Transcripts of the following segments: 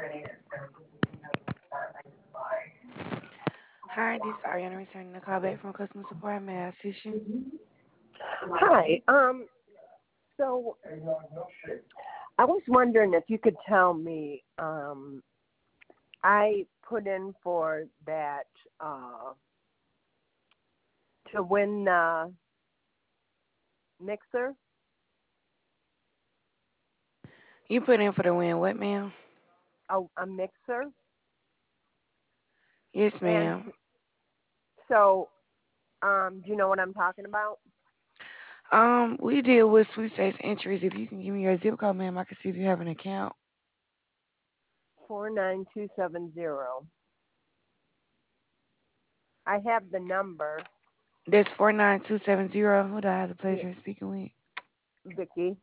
Hi, this is Ariana returning the call back from customer support. May I assist you? Hi. So I was wondering if you could tell me. I put in for that to win the mixer. You put in for the win, what, ma'am? A mixer, Yes, and ma'am. so do you know what I'm talking about? We deal with sweepstakes entries. If you can give me your zip code, ma'am, I can see if you have an account. 49270. I have the number, That's 49270. Who do I have the pleasure of speaking with? Vicky.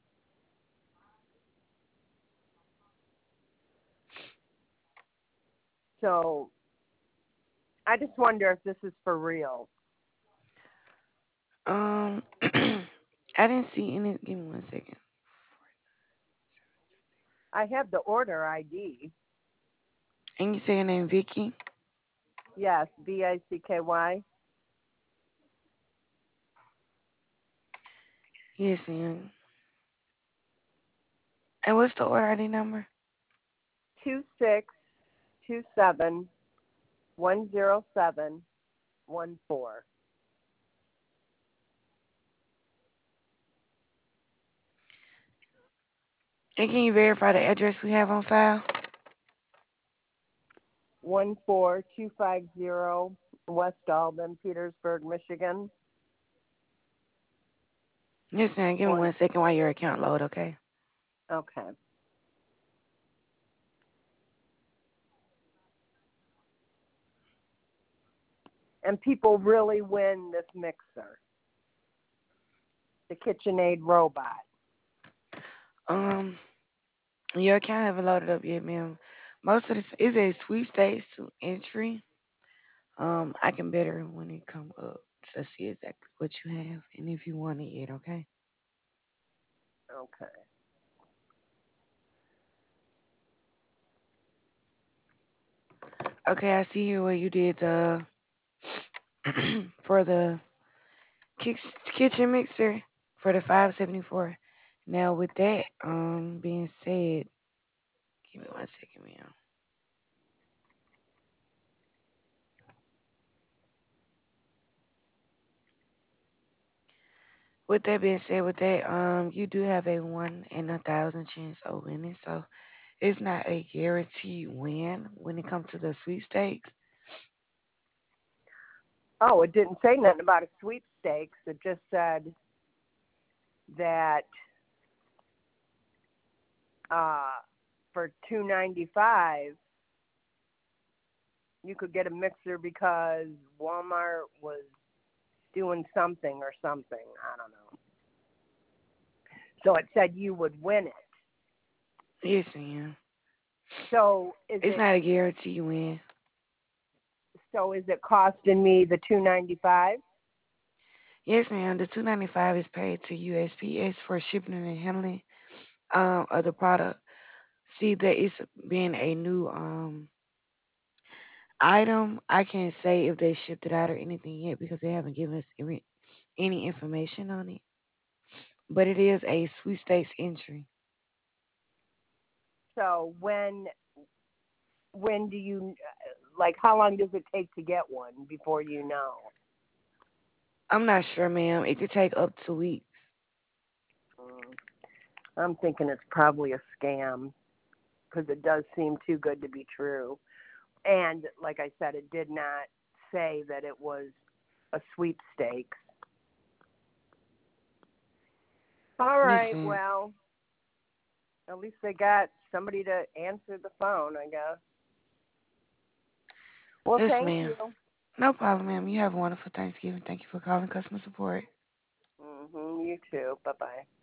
So I just wonder if this is for real. I didn't see any. Give me one second. I have the order ID. And you say your name, Vicky? Yes, Vicky. Yes, ma'am. And what's the order ID number? 2627107114. And can you verify the address we have on file? 14250 West Alden, Petersburg, Michigan. Yes, ma'am. Give me One. 1 second while your account load, okay? Okay. And people really win this mixer, the KitchenAid robot. Um, Your account haven't loaded up yet, ma'am. Most of this is a sweepstakes to entry. I can better when it come up to see exactly what you have and if you want it yet, okay? Okay. Okay, I see here where you did the for the kitchen mixer for the 574. Now with that being said, give me 1 second, ma'am. With that being said, with that you do have a 1 in 1,000 chance of winning, so it's not a guaranteed win when it comes to the sweepstakes. Oh, it didn't say nothing about a sweepstakes. It just said that uh, for 295 you could get a mixer because Walmart was doing something or something. I don't know. So it said you would win it. Yes, ma'am. So is It's it not a guaranteed win. costing me the 295? Yes, ma'am. The 295 is paid to USPS for shipping and handling of the product. See that it's being a new item. I can't say if they shipped it out or anything yet because they haven't given us any information on it. But it is a sweepstakes entry. So when do you like how long does it take to get one before you know? I'm not sure, ma'am. It could take up to weeks. Mm, I'm thinking it's probably a scam because it does seem too good to be true. And like I said, it did not say that it was a sweepstakes. All Yes, right, ma'am. well, at least they got somebody to answer the phone, I guess. Well, Yes, thank ma'am. you. No problem, ma'am. You have a wonderful Thanksgiving. Thank you for calling customer support. You too. Bye bye.